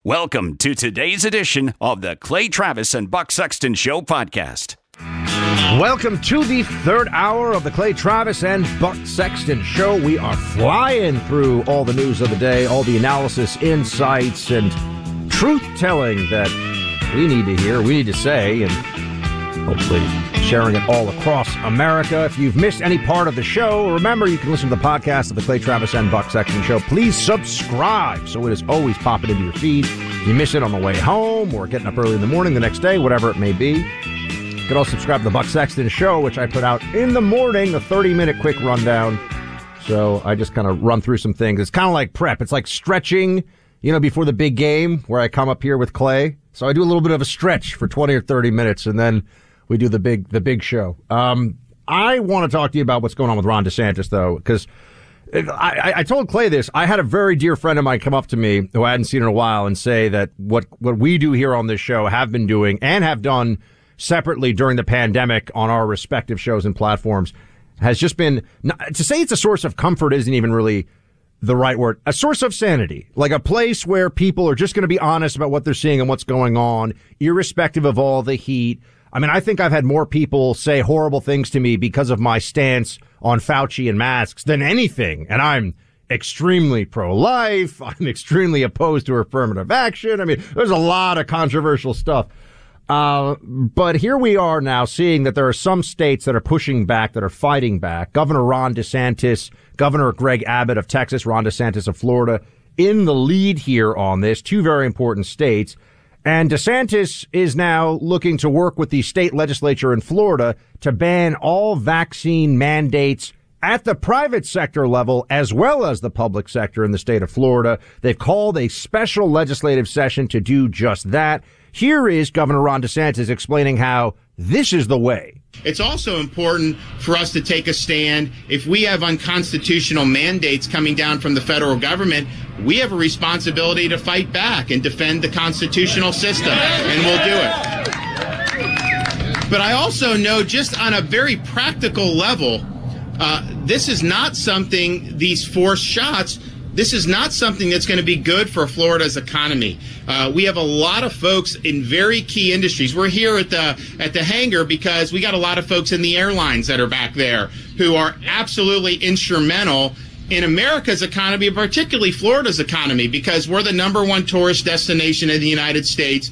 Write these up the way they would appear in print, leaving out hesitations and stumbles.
Welcome to today's edition of the Clay Travis and Buck Sexton Show podcast. Welcome to the third hour of the Clay Travis and Buck Sexton Show. We are flying through all the news of the day, all the analysis, insights, and truth-telling that we need to hear, we need to say, and hopefully sharing it all across America. If you've missed any part of the show, remember you can listen to the podcast of the Clay Travis and Buck Sexton Show. Please subscribe so it is always popping into your feed. If you miss it on the way home or getting up early in the morning the next day, whatever it may be, you can also subscribe to the Buck Sexton Show, which I put out in the morning, a 30-minute quick rundown. So I just kind of run through some things. It's kind of like prep. It's like stretching, before the big game where I come up here with Clay. So I do a little bit of a stretch for 20 or 30 minutes, and then we do the big show. I want to talk to you about what's going on with Ron DeSantis, though, because I told Clay this. I had a very dear friend of mine come up to me who I hadn't seen in a while and say that what we do here on this show, have been doing and have done separately during the pandemic on our respective shows and platforms, has just been, to say it's a source of comfort isn't even really the right word, a source of sanity, like a place where people are just going to be honest about what they're seeing and what's going on, irrespective of all the heat. I mean, I think I've had more people say horrible things to me because of my stance on Fauci and masks than anything. And I'm extremely pro-life. I'm extremely opposed to affirmative action. I mean, there's a lot of controversial stuff. But here we are now seeing that there are some states that are pushing back, that are fighting back. Governor Ron DeSantis, Governor Greg Abbott of Texas, Ron DeSantis of Florida, in the lead here on this. Two very important states. And DeSantis is now looking to work with the state legislature in Florida to ban all vaccine mandates at the private sector level as well as the public sector in the state of Florida. They've called a special legislative session to do just that. Here is Governor Ron DeSantis explaining how this is the way. It's also important for us to take a stand. If we have unconstitutional mandates coming down from the federal government, we have a responsibility to fight back and defend the constitutional system, and we'll do it. But I also know, just on a very practical level, this is not something, these forced shots, this is not something that's going to be good for Florida's economy. We have a lot of folks in very key industries. We're here at the hangar because we got a lot of folks in the airlines that are back there who are absolutely instrumental in America's economy, particularly Florida's economy, because we're the number one tourist destination in the United States.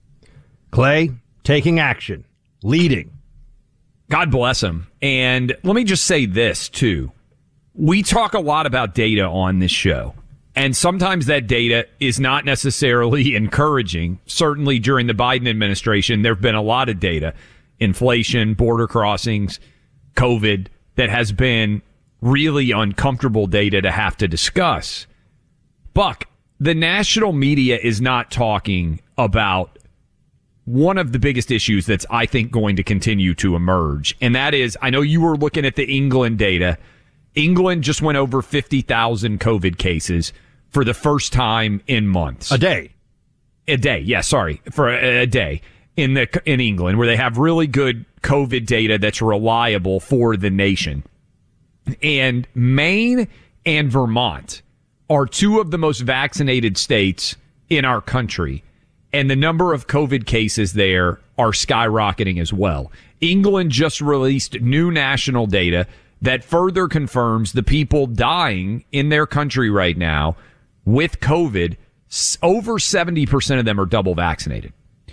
Clay, taking action, leading. God bless him. And let me just say this, too. We talk a lot about data on this show, and sometimes that data is not necessarily encouraging. Certainly during the Biden administration, there have been a lot of data, inflation, border crossings, COVID, that has been really uncomfortable data to have to discuss. Buck, the national media is not talking about one of the biggest issues that's, I think, going to continue to emerge, and that is, I know you were looking at the England data. England just went over 50,000 COVID cases for the first time in months. A day, yeah, sorry, for a day in England, where they have really good COVID data that's reliable for the nation. And Maine and Vermont are two of the most vaccinated states in our country, and the number of COVID cases there are skyrocketing as well. England just released new national data that further confirms the people dying in their country right now with COVID, over 70% of them are double vaccinated.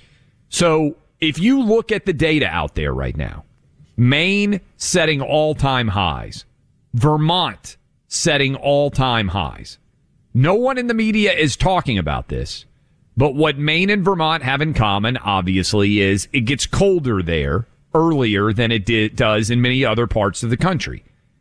So if you look at the data out there right now, Maine setting all-time highs, Vermont setting all-time highs. No one in the media is talking about this, but what Maine and Vermont have in common, obviously, is it gets colder there earlier than it does in many other parts of the country.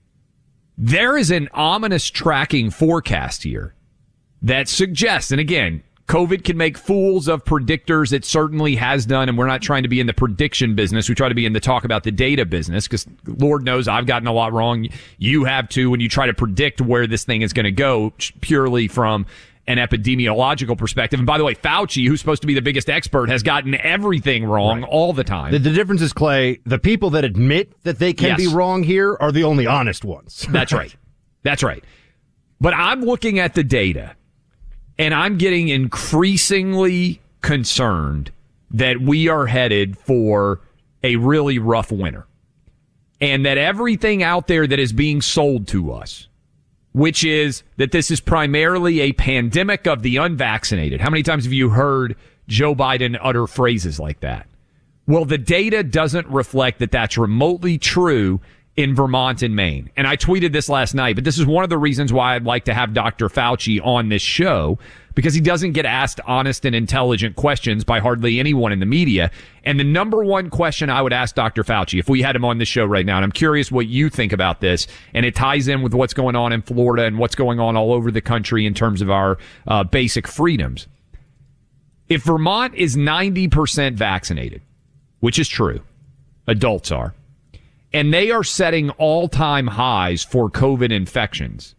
There is an ominous tracking forecast here that suggests, and again, COVID can make fools of predictors. It certainly has done, and we're not trying to be in the prediction business. We try to be in the talk about the data business, because Lord knows I've gotten a lot wrong. You have too, when you try to predict where this thing is going to go purely from an epidemiological perspective. And by the way, Fauci, who's supposed to be the biggest expert, has gotten everything wrong all the time. The difference is, Clay, the people that admit that they can be wrong here are the only honest ones. That's right. That's right. But I'm looking at the data, And I'm getting increasingly concerned that we are headed for a really rough winter. And that everything out there that is being sold to us, which is that this is primarily a pandemic of the unvaccinated. How many times have you heard Joe Biden utter phrases like that? Well, the data doesn't reflect that that's remotely true in Vermont and Maine. And I tweeted this last night, but this is one of the reasons why I'd like to have Dr. Fauci on this show, because he doesn't get asked honest and intelligent questions by hardly anyone in the media. And the number one question I would ask Dr. Fauci if we had him on the show right now, and I'm curious what you think about this, and it ties in with what's going on in Florida and what's going on all over the country in terms of our basic freedoms. If Vermont is 90% vaccinated, which is true, adults are, and they are setting all-time highs for COVID infections,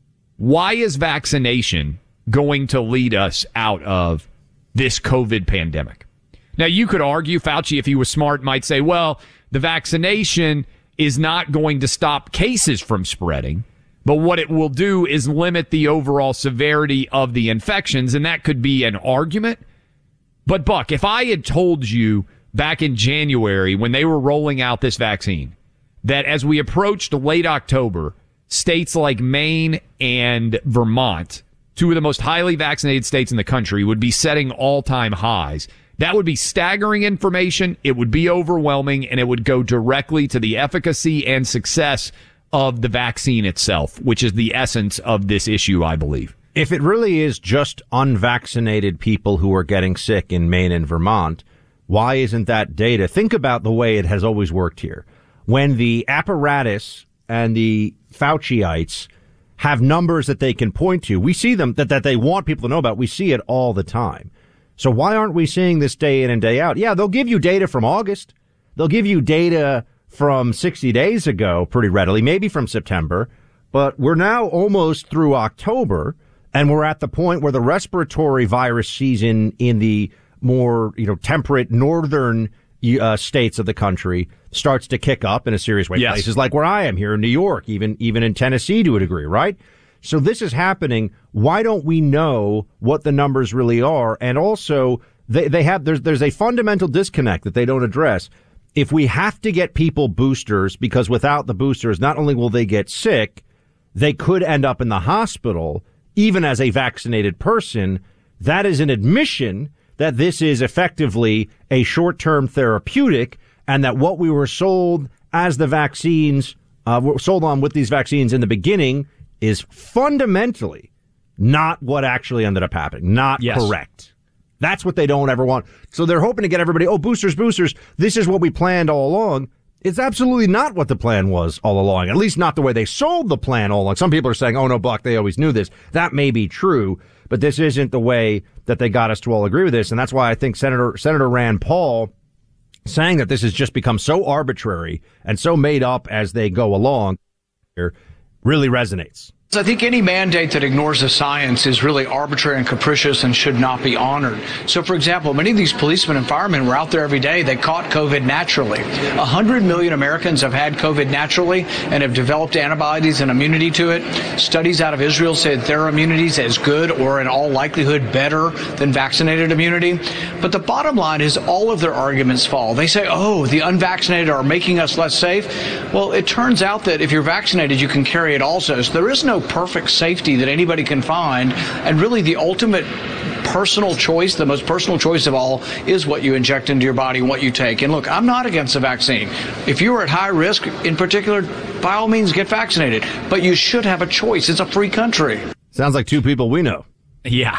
why is vaccination going to lead us out of this COVID pandemic? Now, you could argue, Fauci, if he was smart, might say, well, the vaccination is not going to stop cases from spreading, but what it will do is limit the overall severity of the infections, and that could be an argument. But, Buck, if I had told you back in January when they were rolling out this vaccine that as we approached late October, states like Maine and Vermont, two of the most highly vaccinated states in the country, would be setting all-time highs, that would be staggering information. It would be overwhelming, and it would go directly to the efficacy and success of the vaccine itself, which is the essence of this issue, I believe. If it really is just unvaccinated people who are getting sick in Maine and Vermont, why isn't that data? Think about the way it has always worked here. When the apparatus and the Fauciites have numbers that they can point to, we see them, that they want people to know about. We see it all the time. So why aren't we seeing this day in and day out? Yeah, they'll give you data from August. They'll give you data from 60 days ago pretty readily, maybe from September. But we're now almost through October, and we're at the point where the respiratory virus season in the more, temperate northern states of the country starts to kick up in a serious way. Yes. Places like where I am here in New York, even in Tennessee to a degree, right? So this is happening. Why don't we know what the numbers really are? And also, there's a fundamental disconnect that they don't address. If we have to get people boosters, because without the boosters, not only will they get sick, they could end up in the hospital, even as a vaccinated person. That is an admission that this is effectively a short-term therapeutic, and that what we were sold as the vaccines, were sold on with these vaccines in the beginning, is fundamentally not what actually ended up happening. Not correct. That's what they don't ever want. So they're hoping to get everybody, boosters. This is what we planned all along. It's absolutely not what the plan was all along, at least not the way they sold the plan all along. Some people are saying, oh, no, Buck, they always knew this. That may be true, but this isn't the way that they got us to all agree with this. And that's why I think Senator Rand Paul saying that this has just become so arbitrary and so made up as they go along here really resonates. I think any mandate that ignores the science is really arbitrary and capricious and should not be honored. So, for example, many of these policemen and firemen were out there every day. They caught COVID naturally. 100 million Americans have had COVID naturally and have developed antibodies and immunity to it. Studies out of Israel say that their immunity is as good or in all likelihood better than vaccinated immunity. But the bottom line is all of their arguments fall. They say, oh, the unvaccinated are making us less safe. Well, it turns out that if you're vaccinated, you can carry it also. So there is no perfect safety that anybody can find, and really the ultimate personal choice, the most personal choice of all, is what you inject into your body and what you take. And look, I'm not against the vaccine. If you are at high risk in particular, by all means get vaccinated, but you should have a choice. It's a free country. Sounds like two people we know. Yeah.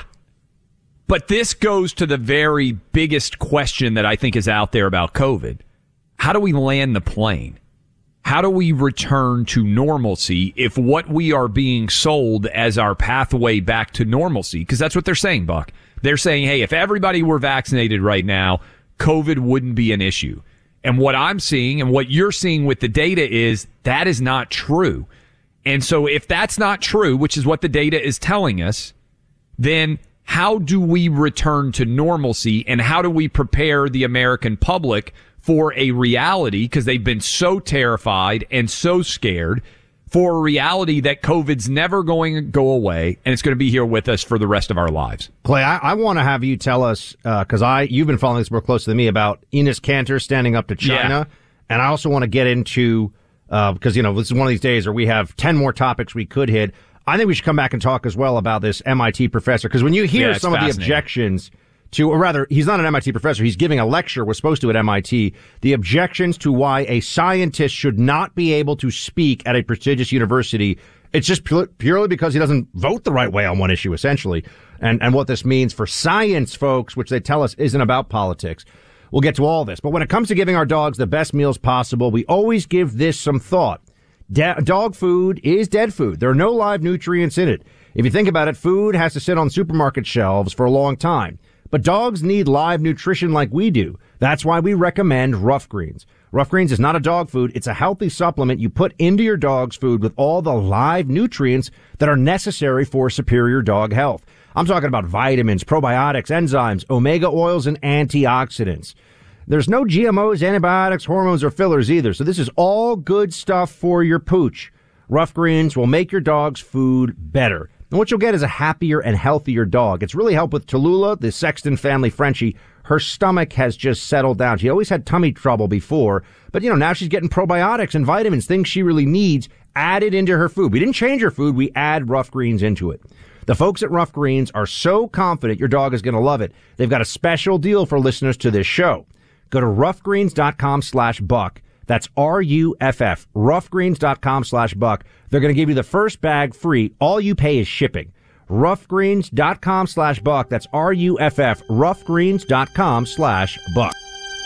But this goes to the very biggest question that I think is out there about COVID. How do we land the plane? How do we return to normalcy if what we are being sold as our pathway back to normalcy? Because that's what they're saying, Buck. They're saying, hey, if everybody were vaccinated right now, COVID wouldn't be an issue. And what I'm seeing and what you're seeing with the data is that is not true. And so if that's not true, which is what the data is telling us, then how do we return to normalcy, and how do we prepare the American public for a reality, because they've been so terrified and so scared for a reality that COVID's never going to go away, and it's going to be here with us for the rest of our lives. Clay, I want to have you tell us, because you've been following this more closely than me, about Enes Kanter standing up to China, and I also want to get into, because, this is one of these days where we have 10 more topics we could hit. I think we should come back and talk as well about this MIT professor, because when you hear some of the objections to, or rather, he's not an MIT professor, he's giving a lecture, was supposed to at MIT, the objections to why a scientist should not be able to speak at a prestigious university, it's just purely because he doesn't vote the right way on one issue, essentially. And what this means for science, folks, which they tell us isn't about politics. We'll get to all this. But when it comes to giving our dogs the best meals possible, we always give this some thought. Dog food is dead food. There are no live nutrients in it. If you think about it, food has to sit on supermarket shelves for a long time. But dogs need live nutrition like we do. That's why we recommend Rough Greens. Rough Greens is not a dog food. It's a healthy supplement you put into your dog's food with all the live nutrients that are necessary for superior dog health. I'm talking about vitamins, probiotics, enzymes, omega oils, and antioxidants. There's no GMOs, antibiotics, hormones, or fillers either. So this is all good stuff for your pooch. Rough Greens will make your dog's food better. And what you'll get is a happier and healthier dog. It's really helped with Tallulah, the Sexton family Frenchie. Her stomach has just settled down. She always had tummy trouble before, but now she's getting probiotics and vitamins, things she really needs, added into her food. We didn't change her food. We add Rough Greens into it. The folks at Rough Greens are so confident your dog is going to love it. They've got a special deal for listeners to this show. Go to roughgreens.com/buck. That's RUFF, roughgreens.com/buck. They're going to give you the first bag free. All you pay is shipping. Roughgreens.com/buck. That's RUFF, roughgreens.com/buck.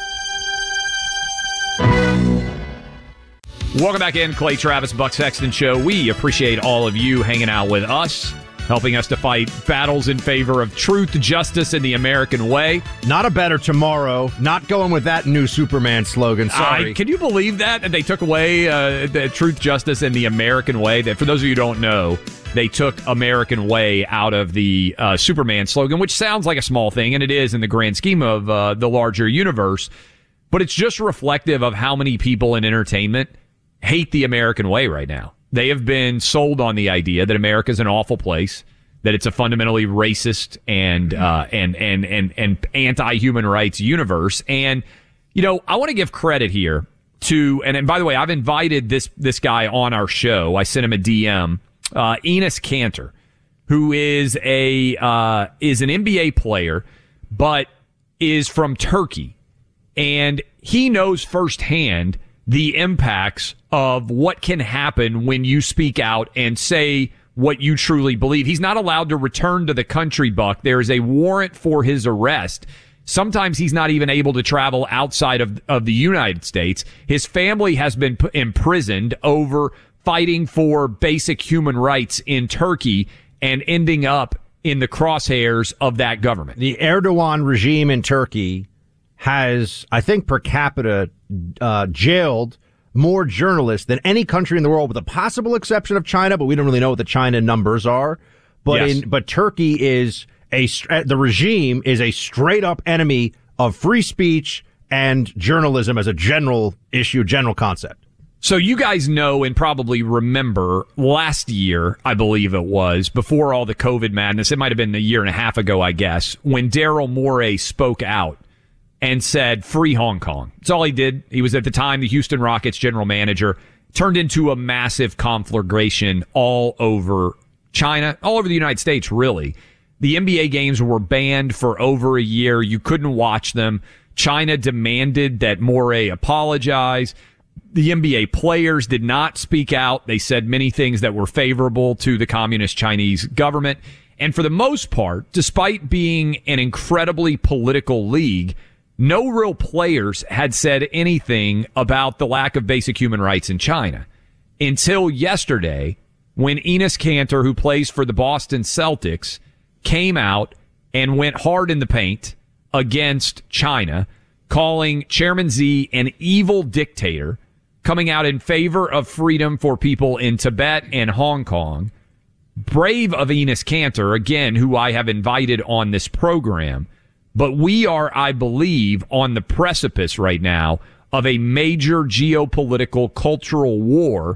Welcome back in, Clay Travis, Buck Sexton Show. We appreciate all of you hanging out with us, helping us to fight battles in favor of truth, justice, and the American way. Not a better tomorrow. Not going with that new Superman slogan. Sorry. Can you believe that they took away the truth, justice, and the American way? That, for those of you who don't know, they took American way out of the Superman slogan, which sounds like a small thing, and it is in the grand scheme of the larger universe. But it's just reflective of how many people in entertainment hate the American way right now. They have been sold on the idea that America is an awful place, that it's a fundamentally racist and anti-human rights universe. And I want to give credit here to, and by the way, I've invited this guy on our show. I sent him a DM, Enes Kanter, who is an NBA player, but is from Turkey, and he knows firsthand the impacts of what can happen when you speak out and say what you truly believe. He's not allowed to return to the country, Buck. There is a warrant for his arrest. Sometimes he's not even able to travel outside of the United States. His family has been imprisoned over fighting for basic human rights in Turkey and ending up in the crosshairs of that government. The Erdogan regime in Turkey has, I think, per capita jailed more journalists than any country in the world, with the possible exception of China, but we don't really know what the China numbers are. But yes. But Turkey is the regime is a straight up enemy of free speech and journalism as a general issue, general concept. So you guys know and probably remember last year, I believe it was, before all the COVID madness, it might have been a year and a half ago, I guess, when Daryl Morey spoke out and said, free Hong Kong. That's all he did. He was at the time the Houston Rockets general manager. Turned into a massive conflagration all over China, all over the United States, really. The NBA games were banned for over a year. You couldn't watch them. China demanded that Morey apologize. The NBA players did not speak out. They said many things that were favorable to the communist Chinese government. And for the most part, despite being an incredibly political league, no real players had said anything about the lack of basic human rights in China until yesterday, when Enes Kanter, who plays for the Boston Celtics, came out and went hard in the paint against China, calling Chairman Xi an evil dictator, coming out in favor of freedom for people in Tibet and Hong Kong. Brave of Enes Kanter, again, who I have invited on this program. But we are, I believe, on the precipice right now of a major geopolitical cultural war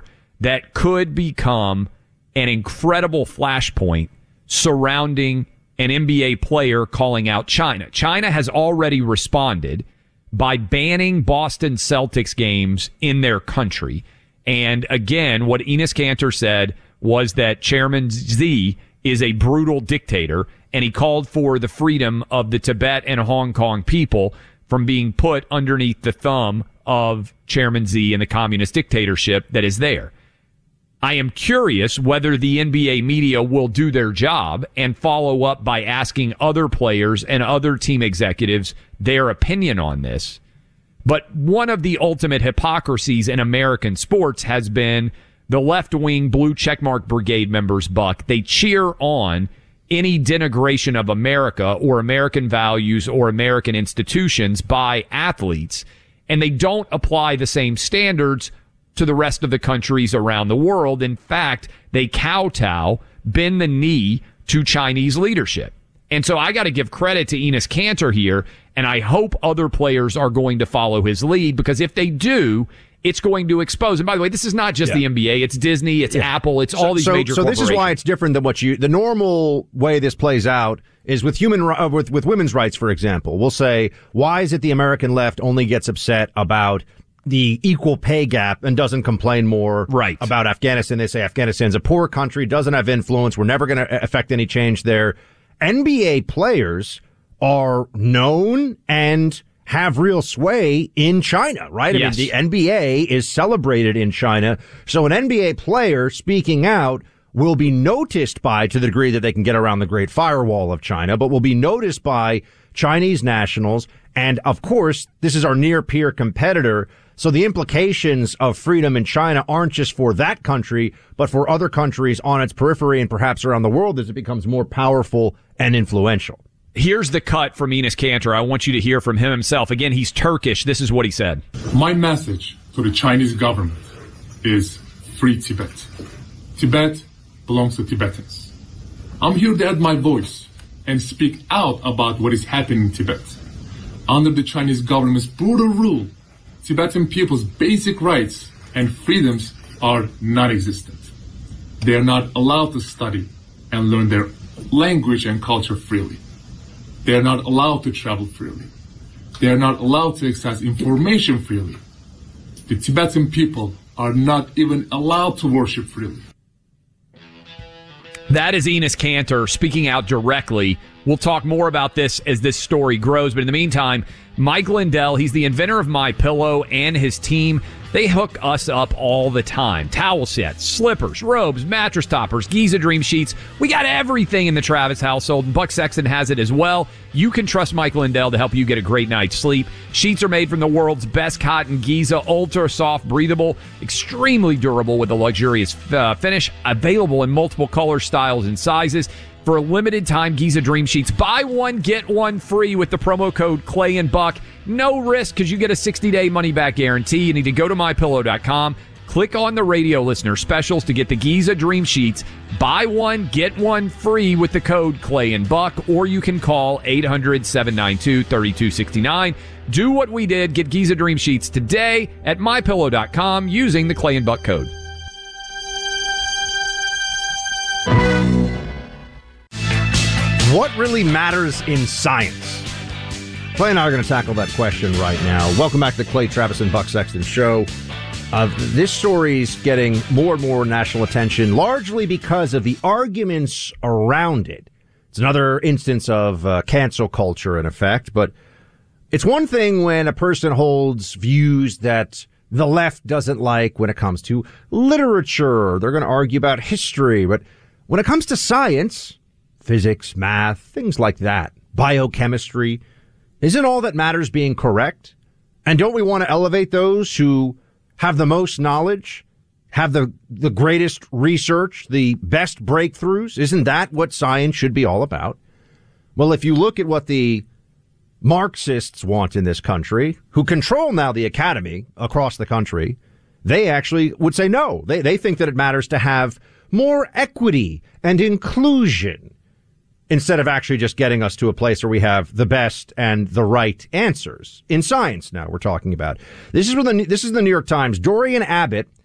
that could become an incredible flashpoint surrounding an NBA player calling out China. China has already responded by banning Boston Celtics games in their country. And again, what Enes Kanter said was that Chairman Xi is a brutal dictator, and he called for the freedom of the Tibet and Hong Kong people from being put underneath the thumb of Chairman Xi and the communist dictatorship that is there. I am curious whether the NBA media will do their job and follow up by asking other players and other team executives their opinion on this. But one of the ultimate hypocrisies in American sports has been the left-wing blue checkmark brigade members, Buck. They cheer on any denigration of America or American values or American institutions by athletes, and they don't apply the same standards to the rest of the countries around the world. In fact, they kowtow, bend the knee to Chinese leadership. And so I got to give credit to Enes Kanter here, and I hope other players are going to follow his lead, because if they do, it's going to expose. And by the way, this is not just the NBA. It's Disney, it's Apple, it's all these major corporations. So this is why it's different than the normal way this plays out is with with women's rights, for example. We'll say, why is it the American left only gets upset about the equal pay gap and doesn't complain more about Afghanistan? They say Afghanistan's a poor country, doesn't have influence, we're never going to affect any change there. NBA players are known and have real sway in China, right? Yes. I mean, the NBA is celebrated in China. So an NBA player speaking out will be noticed by, to the degree that they can get around the Great Firewall of China, but will be noticed by Chinese nationals. And of course, this is our near peer competitor. So the implications of freedom in China aren't just for that country, but for other countries on its periphery and perhaps around the world as it becomes more powerful and influential. Here's the cut from Enes Kanter. I want you to hear from him himself. Again, he's Turkish. This is what he said. My message to the Chinese government is free Tibet. Tibet belongs to Tibetans. I'm here to add my voice and speak out about what is happening in Tibet. Under the Chinese government's brutal rule, Tibetan people's basic rights and freedoms are non-existent. They are not allowed to study and learn their language and culture freely. They are not allowed to travel freely. They are not allowed to access information freely. The Tibetan people are not even allowed to worship freely. That is Enes Kanter speaking out directly. We'll talk more about this as this story grows. But in the meantime, Mike Lindell, he's the inventor of MyPillow, and his team, they hook us up all the time. Towel sets, slippers, robes, mattress toppers, Giza Dream Sheets. We got everything in the Travis household, and Buck Sexton has it as well. You can trust Mike Lindell to help you get a great night's sleep. Sheets are made from the world's best cotton Giza, ultra soft, breathable, extremely durable with a luxurious finish, available in multiple colors, styles, and sizes. For a limited time, Giza Dream Sheets, buy one, get one free with the promo code Clay and Buck. No risk, because you get a 60-day money-back guarantee. You need to go to MyPillow.com, click on the radio listener specials to get the Giza Dream Sheets. Buy one, get one free with the code Clay and Buck, or you can call 800-792-3269. Do what we did. Get Giza Dream Sheets today at MyPillow.com using the Clay and Buck code. What really matters in science? Clay and I are going to tackle that question right now. Welcome back to the Clay Travis and Buck Sexton Show. This story's getting more and more national attention, largely because of the arguments around it. It's another instance of cancel culture, in effect. But it's one thing when a person holds views that the left doesn't like when it comes to literature. They're going to argue about history. But when it comes to science, physics, math, things like that, biochemistry, isn't all that matters being correct? And don't we want to elevate those who have the most knowledge, have the greatest research, the best breakthroughs? Isn't that what science should be all about? Well, if you look at what the Marxists want in this country, who control now the academy across the country, they actually would say no. They think that it matters to have more equity and inclusion, instead of actually just getting us to a place where we have the best and the right answers. In science now we're talking about. This is the New York Times. Dorian Abbott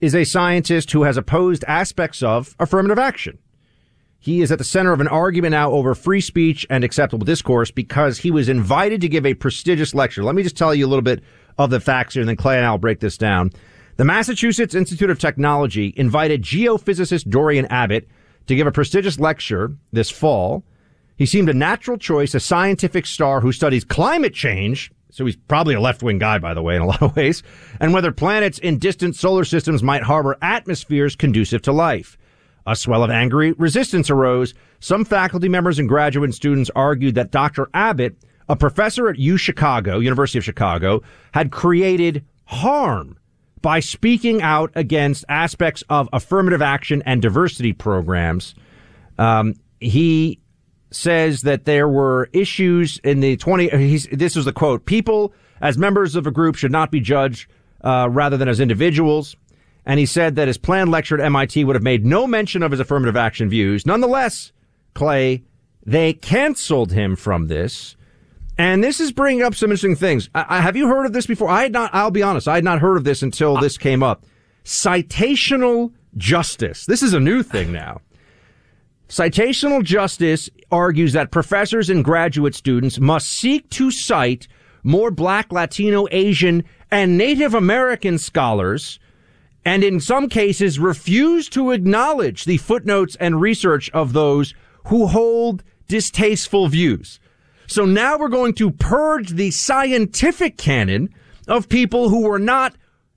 is a scientist who has opposed aspects of affirmative action. He is at the center of an argument now over free speech and acceptable discourse because he was invited to give a prestigious lecture. Let me just tell you a little bit of the facts here, and then Clay and I will break this down. The Massachusetts Institute of Technology invited geophysicist Dorian Abbott to give a prestigious lecture this fall. He seemed a natural choice, a scientific star who studies climate change. So he's probably a left-wing guy, by the way, in a lot of ways, and whether planets in distant solar systems might harbor atmospheres conducive to life. A swell of angry resistance arose. Some faculty members and graduate students argued that Dr. Abbott, a professor at University of Chicago, had created harm by speaking out against aspects of affirmative action and diversity programs. He says that there were issues in the this was the quote, people as members of a group should not be judged rather than as individuals. And he said that his planned lecture at MIT would have made no mention of his affirmative action views. Nonetheless, Clay, they canceled him from this. And this is bringing up some interesting things. Have you heard of this before? I'll be honest, I had not heard of this until this came up. Citational justice. This is a new thing now. Citational justice argues that professors and graduate students must seek to cite more Black, Latino, Asian, and Native American scholars, and in some cases refuse to acknowledge the footnotes and research of those who hold distasteful views. So now we're going to purge the scientific canon of people who were not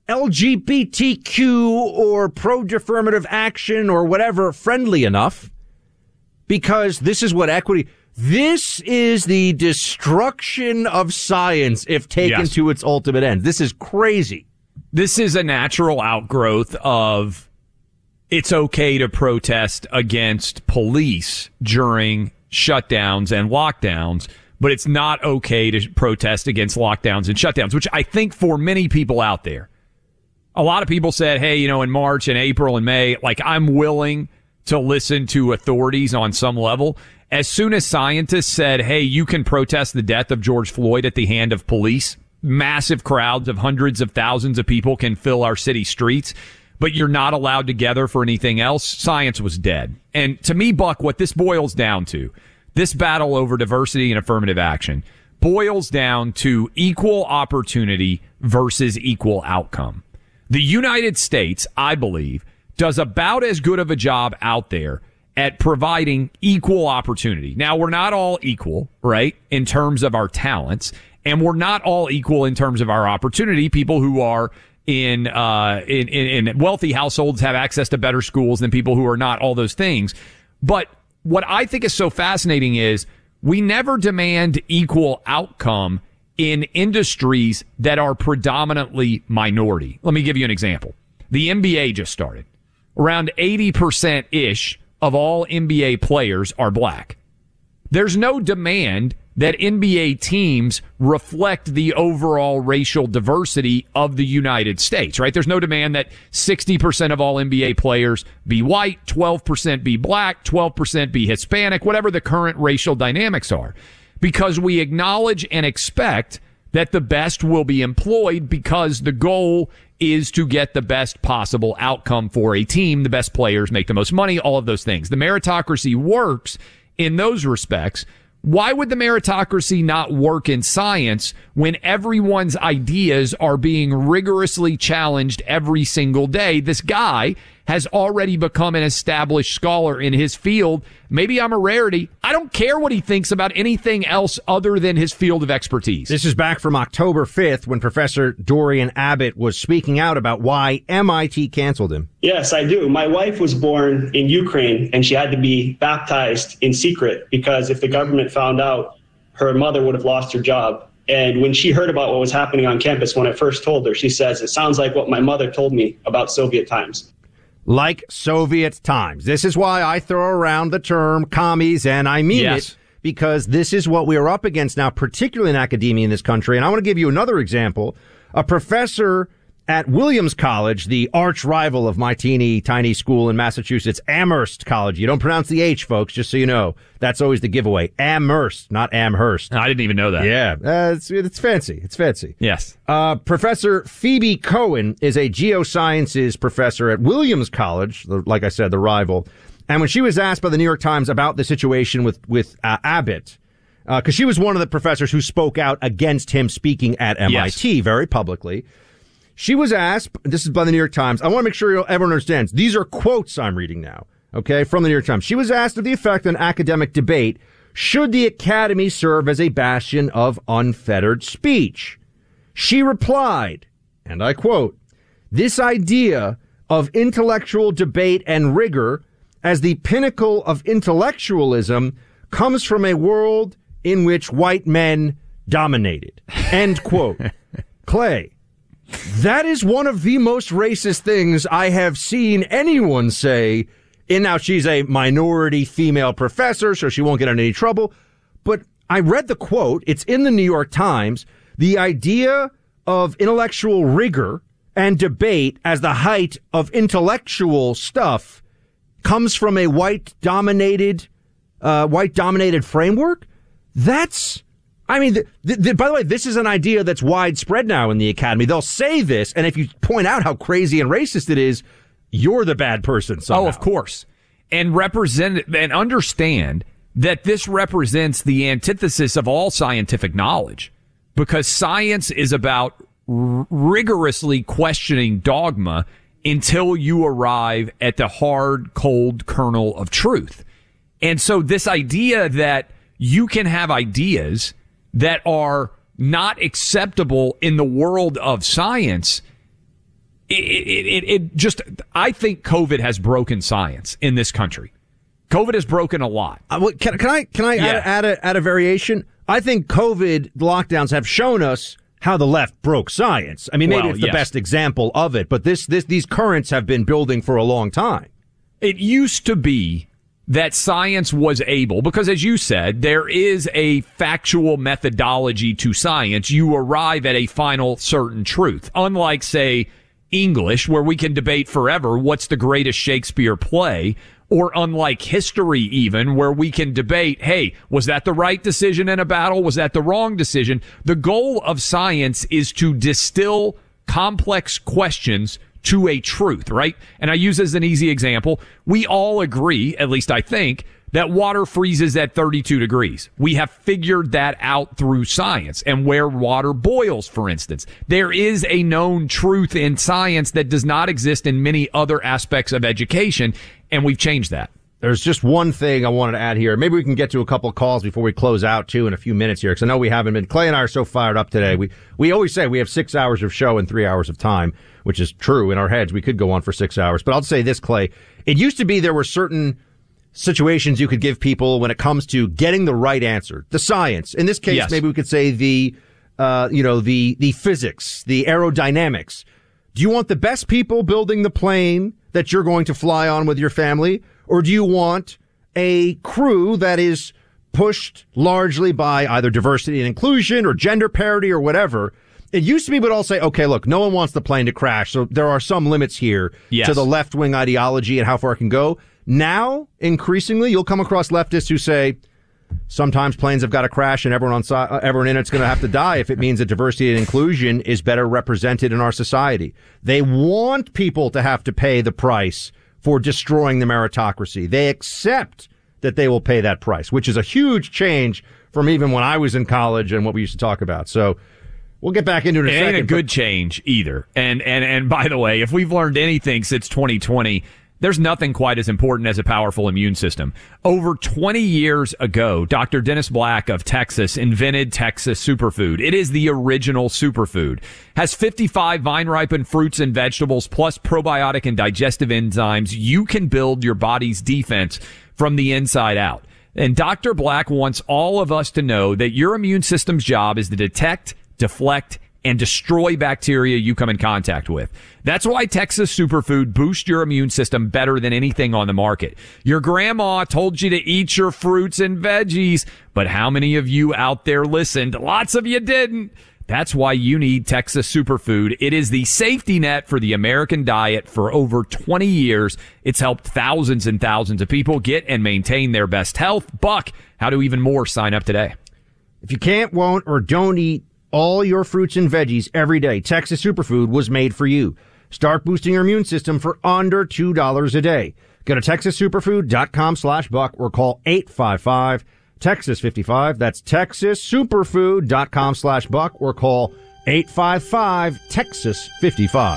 LGBTQ or pro-affirmative action or whatever friendly enough, because this is what equity... This is the destruction of science if taken to its ultimate end. This is crazy. This is a natural outgrowth of it's okay to protest against police during shutdowns and lockdowns, but it's not okay to protest against lockdowns and shutdowns, which I think for many people out there, a lot of people said, hey, you know, in March and April and May, like I'm willing to listen to authorities on some level. As soon as scientists said, hey, you can protest the death of George Floyd at the hand of police, massive crowds of hundreds of thousands of people can fill our city streets, but you're not allowed together for anything else. Science was dead. And to me, Buck, what this boils down to, this battle over diversity and affirmative action, boils down to equal opportunity versus equal outcome. The United States, I believe, does about as good of a job out there at providing equal opportunity. Now, we're not all equal, right, in terms of our talents. And we're not all equal in terms of our opportunity. People who are in wealthy households have access to better schools than people who are not, all those things. But what I think is so fascinating is we never demand equal outcome in industries that are predominantly minority. Let me give you an example. The NBA just started. Around 80%-ish of all NBA players are black. There's no demand that NBA teams reflect the overall racial diversity of the United States, right? There's no demand that 60% of all NBA players be white, 12% be black, 12% be Hispanic, whatever the current racial dynamics are, because we acknowledge and expect that the best will be employed because the goal is to get the best possible outcome for a team. The best players make the most money, all of those things. The meritocracy works in those respects. Why would the meritocracy not work in science when everyone's ideas are being rigorously challenged every single day? This guy has already become an established scholar in his field. Maybe I'm a rarity. I don't care what he thinks about anything else other than his field of expertise. This is back from October 5th when Professor Dorian Abbott was speaking out about why MIT canceled him. Yes, I do. My wife was born in Ukraine, and she had to be baptized in secret because if the government found out, her mother would have lost her job. And when she heard about what was happening on campus, when I first told her, she says, it sounds like what my mother told me about Soviet times. Like Soviet times. This is why I throw around the term commies, and I mean it, because this is what we are up against now, particularly in academia in this country. And I want to give you another example. A professor at Williams College, the arch rival of my teeny tiny school in Massachusetts, Amherst College. You don't pronounce the H, folks, just so you know. That's always the giveaway. Amherst, not Amherst. I didn't even know that. Yeah, it's fancy. It's fancy. Yes. Professor Phoebe Cohen is a geosciences professor at Williams College, like I said, the rival. And when she was asked by the New York Times about the situation with Abbott, because she was one of the professors who spoke out against him speaking at MIT very publicly, she was asked, this is by the New York Times, I want to make sure everyone understands, these are quotes I'm reading now, okay, from the New York Times. She was asked of the effect on academic debate, should the academy serve as a bastion of unfettered speech? She replied, and I quote, this idea of intellectual debate and rigor as the pinnacle of intellectualism comes from a world in which white men dominated. End quote. Clay, that is one of the most racist things I have seen anyone say. And now she's a minority female professor, so she won't get in any trouble. But I read the quote. It's in the New York Times. The idea of intellectual rigor and debate as the height of intellectual stuff comes from a white-dominated framework. That's, I mean, by the way, this is an idea that's widespread now in the academy. They'll say this, and if you point out how crazy and racist it is, you're the bad person somehow. Oh, of course. And understand that this represents the antithesis of all scientific knowledge, because science is about rigorously questioning dogma until you arrive at the hard, cold kernel of truth. And so this idea that you can have ideas that are not acceptable in the world of science, it just, I think COVID has broken science in this country. COVID has broken a lot. Can I add a variation? I think COVID lockdowns have shown us how the left broke science. I mean, maybe it's the best example of it, but these currents have been building for a long time. It used to be that science was able, because as you said, there is a factual methodology to science. You arrive at a final certain truth. Unlike, say, English, where we can debate forever what's the greatest Shakespeare play, or unlike history even, where we can debate, hey, was that the right decision in a battle? Was that the wrong decision? The goal of science is to distill complex questions to a truth, right? And I use as an easy example, we all agree, at least I think, that water freezes at 32 degrees. We have figured that out through science, and where water boils, for instance. There is a known truth in science that does not exist in many other aspects of education, and we've changed that. There's just one thing I wanted to add here. Maybe we can get to a couple of calls before we close out, too, in a few minutes here, because I know we haven't been. Clay and I are so fired up today. We always say we have 6 hours of show and 3 hours of time, which is true in our heads. We could go on for 6 hours. But I'll say this, Clay. It used to be there were certain situations you could give people when it comes to getting the right answer. The science. In this case, maybe we could say the physics, the aerodynamics. Do you want the best people building the plane that you're going to fly on with your family? Or do you want a crew that is pushed largely by either diversity and inclusion or gender parity or whatever? It used to be, but I'll say, okay, look, no one wants the plane to crash. So there are some limits here to the left-wing ideology and how far it can go. Now, increasingly, you'll come across leftists who say sometimes planes have got to crash and everyone in it's going to have to die if it means that diversity and inclusion is better represented in our society. They want people to have to pay the price for destroying the meritocracy. They accept that they will pay that price, which is a huge change from even when I was in college and what we used to talk about. So we'll get back into it in a second. It ain't a good change either. And by the way, if we've learned anything since 2020, there's nothing quite as important as a powerful immune system. Over 20 years ago, Dr. Dennis Black of Texas invented Texas Superfood. It is the original superfood. Has 55 vine-ripened fruits and vegetables, plus probiotic and digestive enzymes. You can build your body's defense from the inside out. And Dr. Black wants all of us to know that your immune system's job is to detect, deflect, and destroy bacteria you come in contact with. That's why Texas Superfood boosts your immune system better than anything on the market. Your grandma told you to eat your fruits and veggies, but how many of you out there listened? Lots of you didn't. That's why you need Texas Superfood. It is the safety net for the American diet for over 20 years. It's helped thousands and thousands of people get and maintain their best health. Buck, how do even more sign up today? If you can't, won't, or don't eat all your fruits and veggies every day, Texas Superfood was made for you. Start boosting your immune system for under $2 a day. Go to TexasSuperfood.com/Buck or call 855-TEXAS-55. That's TexasSuperfood.com/Buck or call 855-TEXAS-55.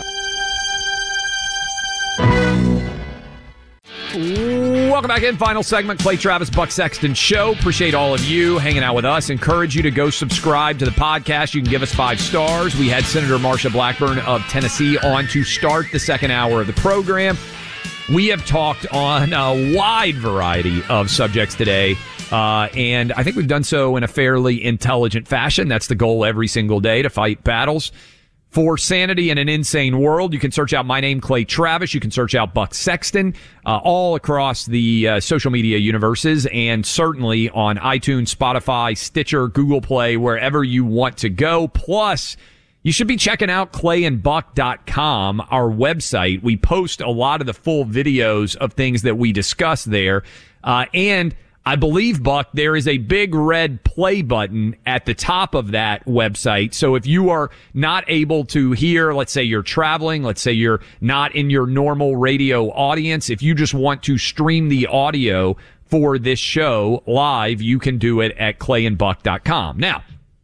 Welcome back in. Final segment, Clay Travis, Buck Sexton Show. Appreciate all of you hanging out with us. Encourage you to go subscribe to the podcast. You can give us 5 stars. We had Senator Marsha Blackburn of Tennessee on to start the second hour of the program. We have talked on a wide variety of subjects today, and I think we've done so in a fairly intelligent fashion. That's the goal every single day, to fight battles for sanity in an insane world. You can search out my name, Clay Travis. You can search out Buck Sexton, all across the social media universes, and certainly on iTunes, Spotify, Stitcher, Google Play, wherever you want to go. Plus, you should be checking out clayandbuck.com, our website. We post a lot of the full videos of things that we discuss there. And I believe, Buck, there is a big red play button at the top of that website. So if you are not able to hear, let's say you're traveling, let's say you're not in your normal radio audience, if you just want to stream the audio for this show live, you can do it at clayandbuck.com. Now,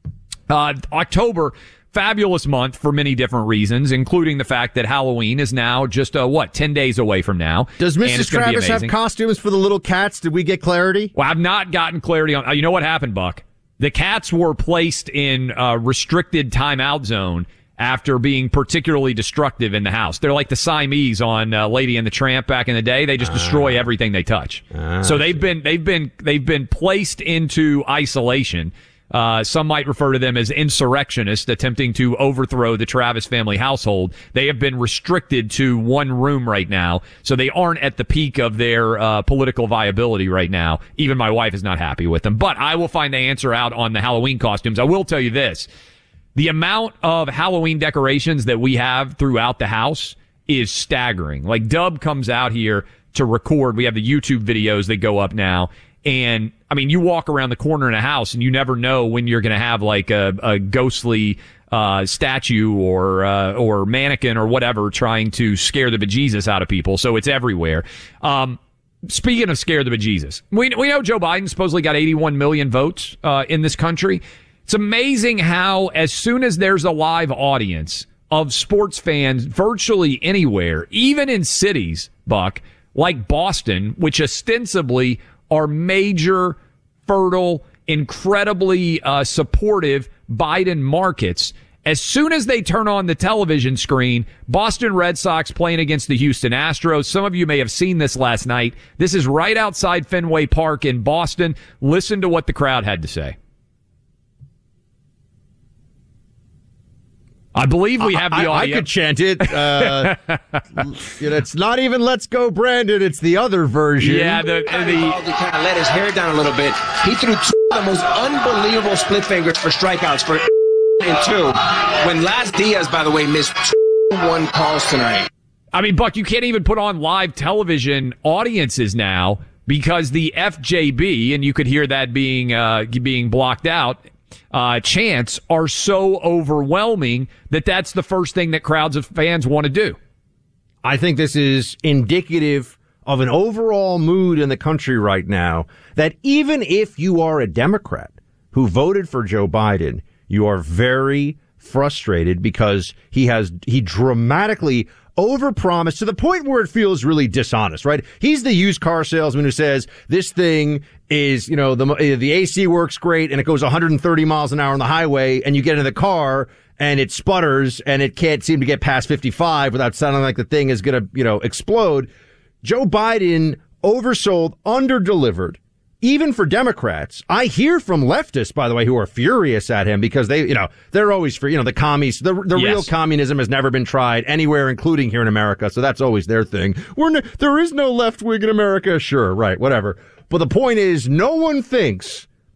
October, fabulous month for many different reasons, including the fact that Halloween is now just, 10 days away from now. Does Mrs. Travis have costumes for the little cats? Did we get clarity? Well, I've not gotten clarity on, you know what happened, Buck? The cats were placed in a restricted timeout zone after being particularly destructive in the house. They're like the Siamese on Lady and the Tramp back in the day. They just destroy everything they touch. So they've been placed into isolation. Some might refer to them as insurrectionists attempting to overthrow the Travis family household. They have been restricted to one room right now, so they aren't at the peak of their political viability right now. Even my wife is not happy with them. But I will find the answer out on the Halloween costumes. I will tell you this. The amount of Halloween decorations that we have throughout the house is staggering. Like, Dub comes out here to record. We have the YouTube videos that go up now. And, I mean, you walk around the corner in a house and you never know when you're going to have like a ghostly statue or mannequin or whatever trying to scare the bejesus out of people. So it's everywhere. Speaking of scare the bejesus, we know Joe Biden supposedly got 81 million votes in this country. It's amazing how as soon as there's a live audience of sports fans virtually anywhere, even in cities, Buck, like Boston, which ostensibly are major, fertile, incredibly supportive Biden markets. As soon as they turn on the television screen, Boston Red Sox playing against the Houston Astros. Some of you may have seen this last night. This is right outside Fenway Park in Boston. Listen to what the crowd had to say. I believe we have the audio. I could chant it. It's not even "Let's Go Brandon." It's the other version. Yeah, he kind of let his hair down a little bit. He threw 2 of the most unbelievable split fingers for strikeouts for and 2. When Las Diaz, by the way, missed 2-1 calls tonight. I mean, Buck, you can't even put on live television audiences now because the FJB, and you could hear that being blocked out. Chants are so overwhelming that that's the first thing that crowds of fans want to do. I think this is indicative of an overall mood in the country right now that even if you are a Democrat who voted for Joe Biden, you are very frustrated because he dramatically overpromised to the point where it feels really dishonest, right? He's the used car salesman who says this thing is, the AC works great and it goes 130 miles an hour on the highway, and you get in the car and it sputters and it can't seem to get past 55 without sounding like the thing is going to, explode. Joe Biden oversold, underdelivered. Even for Democrats, I hear from leftists, by the way, who are furious at him because they're always for, the commies. The real communism has never been tried anywhere, including here in America. So that's always their thing. There is no left wing in America. Sure. Right. Whatever. But the point is, no one thinks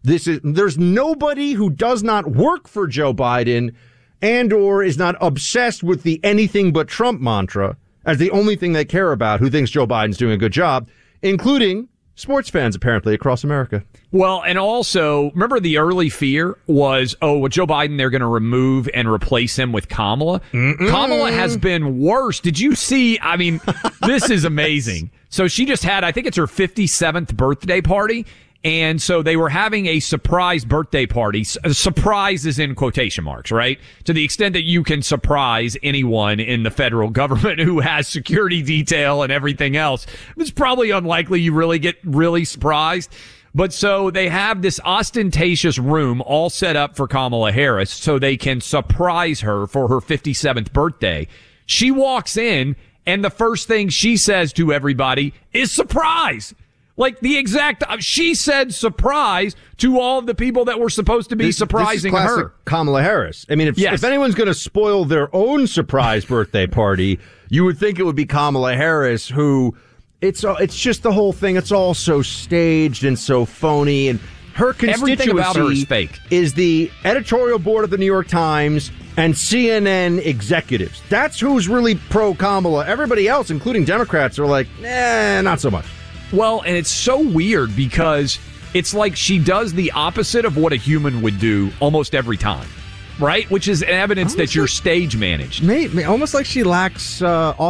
There's nobody who does not work for Joe Biden and or is not obsessed with the anything but Trump mantra as the only thing they care about who thinks Joe Biden's doing a good job, including sports fans, apparently, across America. Well, and also, remember the early fear was, with Joe Biden, they're going to remove and replace him with Kamala. Kamala has been worse. Did you see? I mean, this is amazing. So she just had, I think it's her 57th birthday party. And so they were having a surprise birthday party. Surprise is in quotation marks, right? To the extent that you can surprise anyone in the federal government who has security detail and everything else. It's probably unlikely you really get really surprised. But so they have this ostentatious room all set up for Kamala Harris so they can surprise her for her 57th birthday. She walks in and the first thing she says to everybody is surprise. Like the exact, she said surprise to all of the people that were supposed to be surprising this is classic her. Kamala Harris. I mean, if anyone's going to spoil their own surprise birthday party, you would think it would be Kamala Harris, who it's just the whole thing. It's all so staged and so phony, and her constituency everything about her is fake. Is the editorial board of the New York Times and CNN executives. That's who's really pro Kamala. Everybody else, including Democrats, are like, not so much. Well, and it's so weird because it's like she does the opposite of what a human would do almost every time, right? Which is evidence that you're stage managed. Almost like she lacks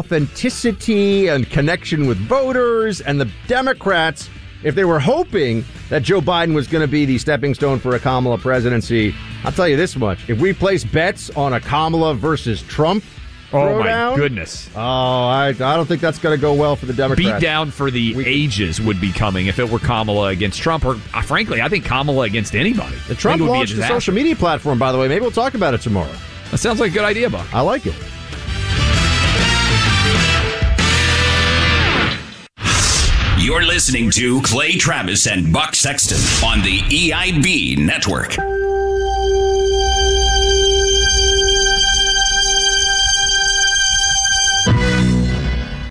authenticity and connection with voters. And the Democrats, if they were hoping that Joe Biden was going to be the stepping stone for a Kamala presidency, I'll tell you this much. If we place bets on a Kamala versus Trump, oh, my goodness. Oh, I don't think that's going to go well for the Democrats. Beat down for the ages would be coming if it were Kamala against Trump, or frankly, I think Kamala against anybody. The Trump launched a social media platform, by the way. Maybe we'll talk about it tomorrow. That sounds like a good idea, Buck. I like it. You're listening to Clay Travis and Buck Sexton on the EIB Network.